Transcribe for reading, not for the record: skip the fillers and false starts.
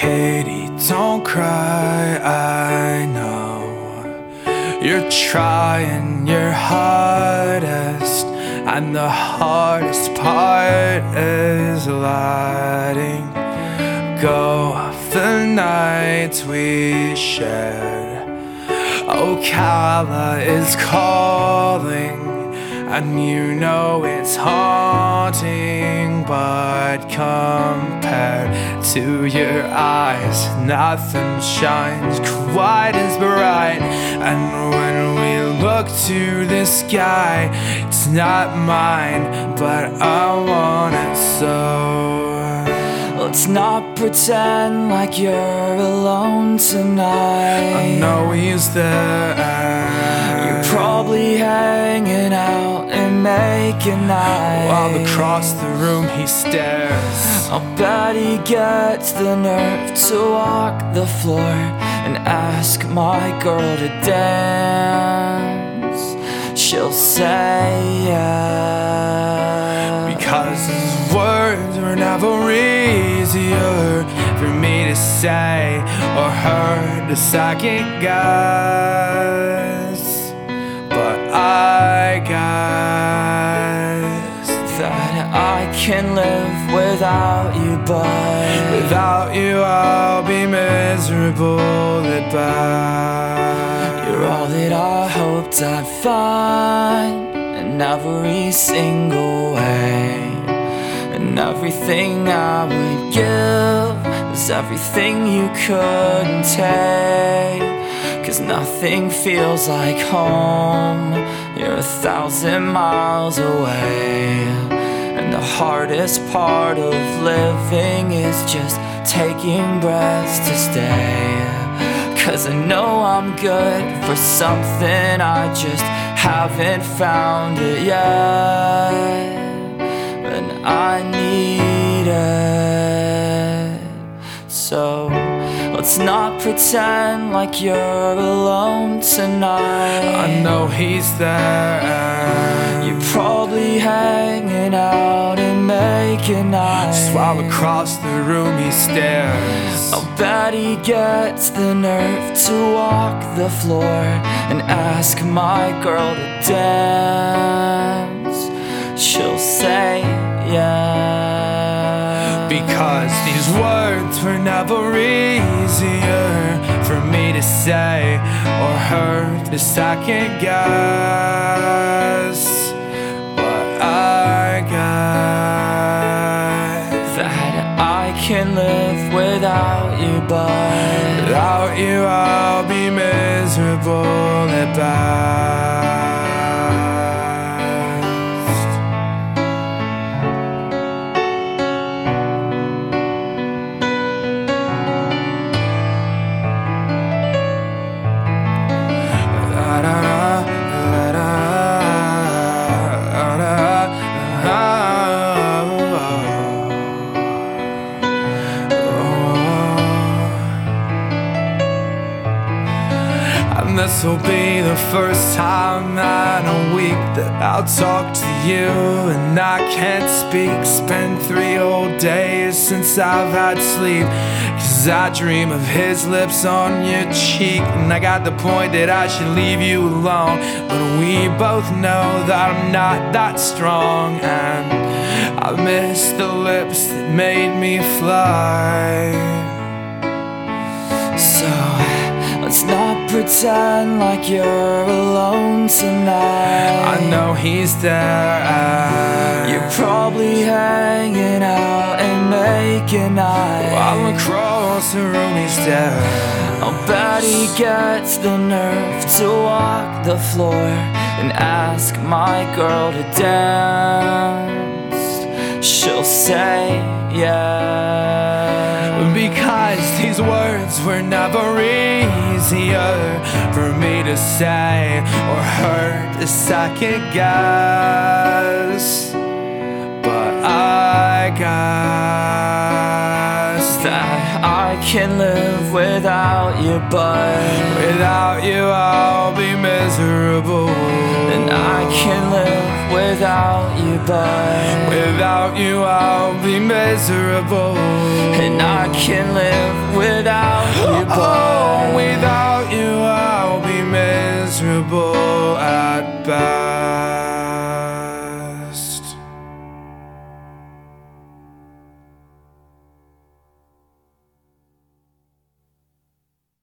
Katie, don't cry, I know you're trying your hardest, and the hardest part is letting go of the nights we shared. Ocala is calling, and you know it's haunting, but compared to your eyes, nothing shines quite as bright. And when we look to the sky, it's not mine, but I want it so. Let's not pretend like you're alone tonight. I know he's there. You're probably hanging out and making eyes while across the room he stares. I'll bet he gets the nerve to walk the floor and ask my girl to dance. She'll say yes, because his words were never easier for me to say or her to second guess. But I guess that I can live without you, but without you I'll be miserable at best. You're all that I hoped I'd find in every single way, and everything I would give is everything you couldn't take. 'Cause nothing feels like home, you're 1,000 miles away. And the hardest part of living is just taking breaths to stay. 'Cause I know I'm good for something, I just haven't found it yet. And I need it. So let's not pretend like you're alone tonight. I know he's there. You're probably hanging out and making eyes while across the room he stares. I'll bet he gets the nerve to walk the floor and ask my girl to dance. She'll say yeah, because these words were never easier for me to say or her to second guess. But I guess that I can live without you, but without you I'll be miserable at best. And this'll be the first time in a week that I'll talk to you and I can't speak. Spent 3 whole days since I've had sleep, 'cause I dream of his lips on your cheek. And I got the point that I should leave you alone, but we both know that I'm not that strong. And I miss the lips that made me fly. So let's not pretend like you're alone tonight. I know he's there. You're probably hanging out and making eyes while across the room he's there. I'll bet he gets the nerve to walk the floor and ask my girl to dance. She'll say yeah, because these words were never easier for me to say or her to second guess. But I guess that I can live without you, but without you I'll be miserable. And I can live without you, but without you I'll be miserable. And I can live without you, oh, without you I'll be miserable at best.